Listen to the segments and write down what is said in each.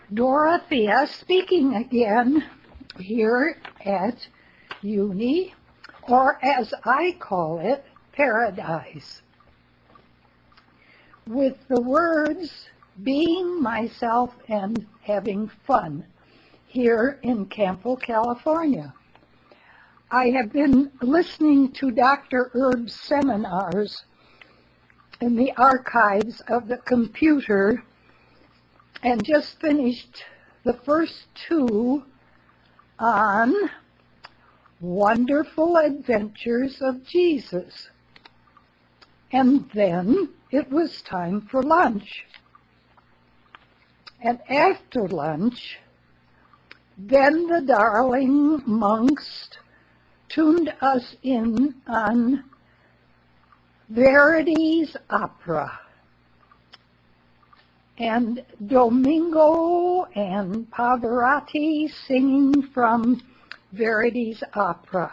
Dorothea speaking again here at Uni, or as I call it, Paradise, with the words being myself and having fun here in Campo, California. I have been listening to Dr. Erb's seminars in the archives of the computer and just finished the first two on Wonderful Adventures of Jesus. And then it was time for lunch. And after lunch, then the darling monks tuned us in on Verdi's opera. And Domingo and Pavarotti singing from Verdi's opera.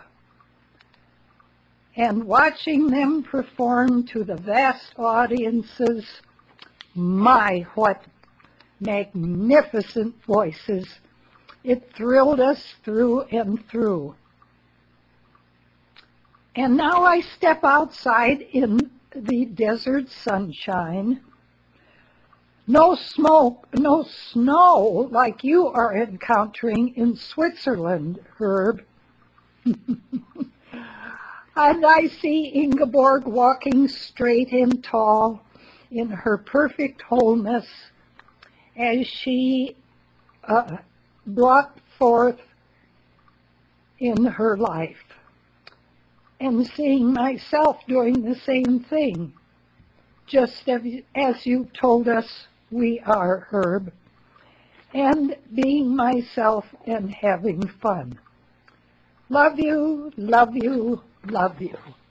And watching them perform to the vast audiences, my, what magnificent voices. It thrilled us through and through. And now I step outside in the desert sunshine. No smoke, no snow like you are encountering in Switzerland, Herb. And I see Ingeborg walking straight and tall in her perfect wholeness as she brought forth in her life. And seeing myself doing the same thing, just as you told us we are, Herb, and being myself and having fun. Love you, love you, love you.